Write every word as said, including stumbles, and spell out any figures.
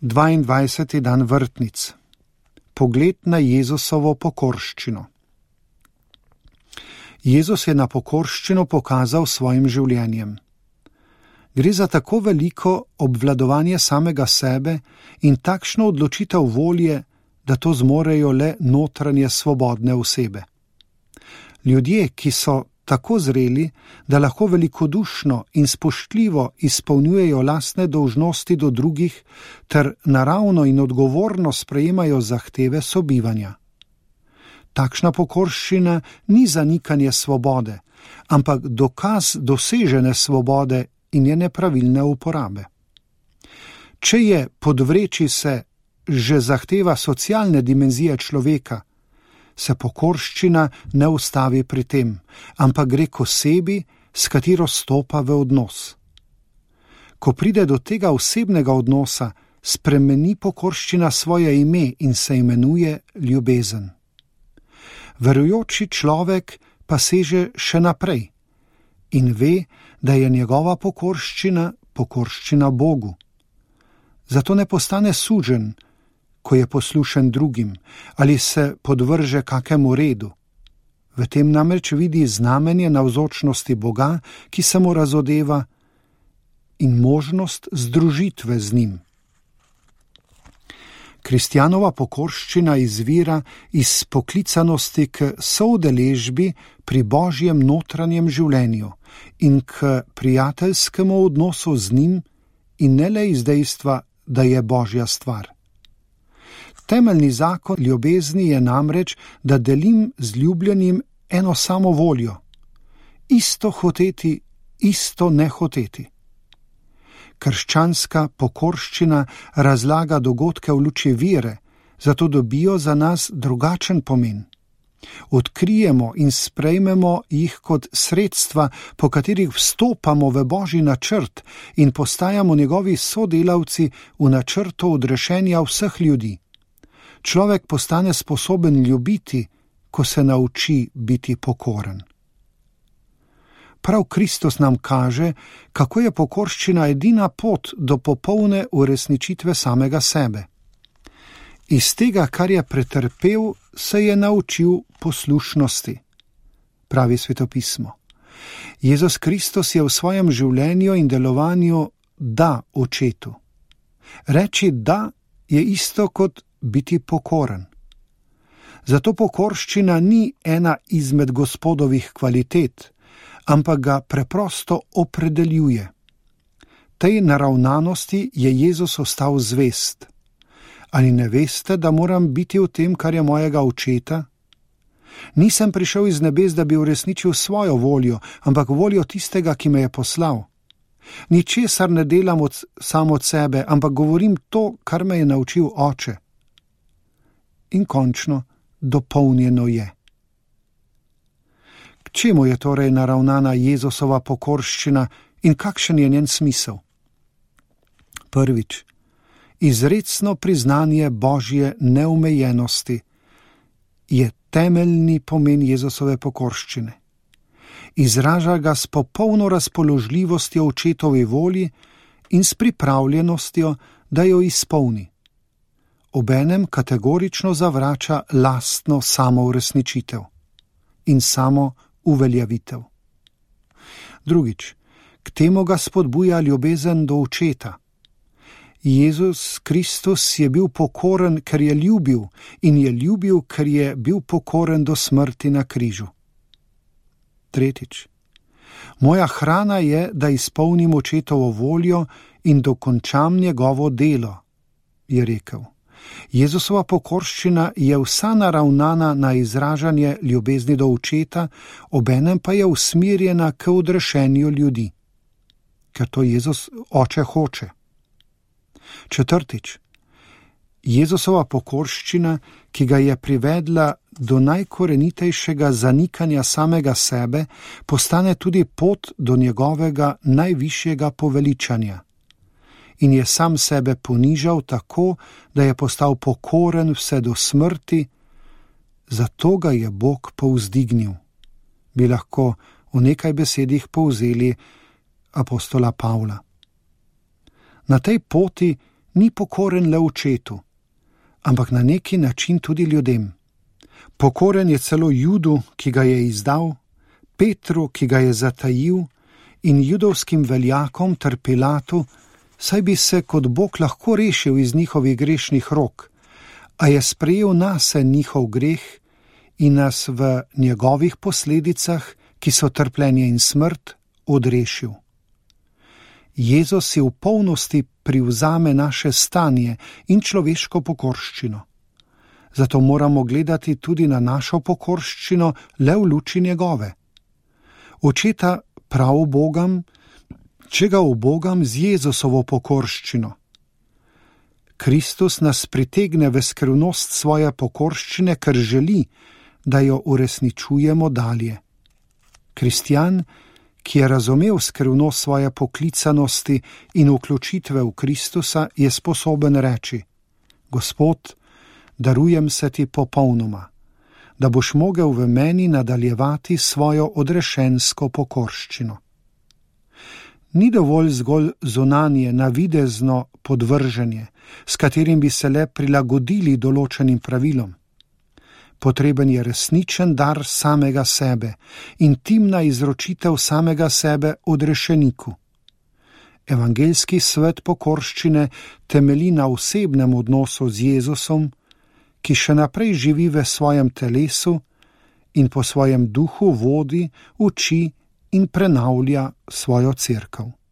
dvaindvajseti dan vrtnic. Pogled na Jezusovo pokorščino. Jezus je na pokorščino pokazal svojim življenjem. Gre za tako veliko obvladovanje samega sebe in takšno odločitev volje, da to zmorejo le notranje svobodne osebe. Ljudje, ki so tako zreli, da lahko velikodušno in spoštljivo izpolnjujejo lastne dolžnosti do drugih ter naravno in odgovorno sprejemajo zahteve sobivanja. Takšna pokorščina ni zanikanje svobode, ampak dokaz dosežene svobode in njene pravilne uporabe. Če je podvreči se že zahteva socialne dimenzije človeka, se pokorščina ne ustavi pri tem, ampak gre k osebi, s katero stopa v odnos. Ko pride do tega osebnega odnosa, spremeni pokorščina svoje ime in se imenuje ljubezen. Verujoči človek pa seže še naprej in ve, da je njegova pokorščina pokorščina Bogu. Zato ne postane sužen, ko je poslušen drugim, ali se podvrže kakemu redu. V tem namreč vidi znamenje navzočnosti Boga, ki se mu razodeva, in možnost združitve z njim. Kristjanova pokorščina izvira iz poklicanosti k soudeležbi pri Božjem notranjem življenju in k prijateljskemu odnosu z njim in ne le iz dejstva, da je Božja stvar. Temeljni zakon ljubezni je namreč, da delim z ljubljenim eno samo voljo, isto hoteti, isto ne hoteti. Krščanska pokorščina razlaga dogodke v luči vere, zato dobijo za nas drugačen pomen. Odkrijemo in sprejmemo jih kot sredstva, po katerih vstopamo v Božji načrt in postajamo njegovi sodelavci v načrtu odrešenja vseh ljudi. Človek postane sposoben ljubiti, ko se nauči biti pokoren. Prav Kristus nam kaže, kako je pokorščina edina pot do popolne uresničitve samega sebe. Iz tega, kar je pretrpel, se je naučil poslušnosti, pravi Svetopismo. Jezus Kristus je v svojem življenju in delovanju da očetu. Reči da je isto kot biti pokoren. Zato pokorščina ni ena izmed Gospodovih kvalitet, ampak ga preprosto opredeljuje. Tej naravnanosti je Jezus ostal zvest. Ali ne veste, da moram biti v tem, kar je mojega očeta? Nisem prišel iz nebes, da bi uresničil svojo voljo, ampak voljo tistega, ki me je poslal. Ničesar ne delam od, sam od sebe, ampak govorim to, kar me je naučil Oče. In končno, dopolnjeno je. K čemu je torej naravnana Jezusova pokorščina in kakšen je njen smisel? Prvič, izrecno priznanje Božje neomejenosti je temeljni pomen Jezusove pokorščine. Izraža ga s popolno razpoložljivostjo očetovi volji in s pripravljenostjo, da jo izpolni. Obenem kategorično zavrača lastno samouresničitev in samo uveljavitev. Drugič, k temu ga spodbuja ljubezen do očeta. Jezus Kristus je bil pokoren, ker je ljubil, in je ljubil, ker je bil pokoren do smrti na križu. Tretjič, moja hrana je, da izpolnim očetovo voljo in dokončam njegovo delo, je rekel. Jezusova pokorščina je vsa naravnana na izražanje ljubezni do očeta, obenem pa je usmerjena k odrešenju ljudi, ker to Jezus Oče hoče. Četrtič, Jezusova pokorščina, ki ga je privedla do najkorenitejšega zanikanja samega sebe, postane tudi pot do njegovega najvišjega poveličanja. In je sam sebe ponižal tako, da je postal pokoren vse do smrti, zato ga je Bog povzdignil. Bi lahko v nekaj besedih povzeli apostola Pavla. Na tej poti ni pokoren le očetu, ampak na neki način tudi ljudem. Pokoren je celo Judu, ki ga je izdal, Petru, ki ga je zatajil, in judovskim veljakom ter Pilatu, saj bi se kot Bog lahko rešil iz njihovih grešnih rok, a je sprejel nase njihov greh in nas v njegovih posledicah, ki so trpljenje in smrt, odrešil. Jezus si v polnosti privzame naše stanje in človeško pokorščino. Zato moramo gledati tudi na našo pokorščino le v luči njegove. Očeta prav ubogam, če ga ubogam z Jezusovo pokorščino. Kristus nas pritegne v skrivnost svoje pokorščine, ker želi, da jo uresničujemo dalje. Kristjan, ki je razumel skrivnost svoje poklicanosti in vključitve v Kristusa, je sposoben reči: Gospod, darujem se ti popolnoma, da boš mogel v meni nadaljevati svojo odrešensko pokorščino. Ni dovolj zgolj zunanje, navidezno podvrženje, s katerim bi se le prilagodili določenim pravilom. Potreben je resničen dar samega sebe, intimna izročitev samega sebe odrešeniku. Evangeljski svet pokorščine temelji na osebnem odnosu z Jezusom, ki še naprej živi v svojem telesu in po svojem duhu vodi, uči in prenavlja svojo cerkev.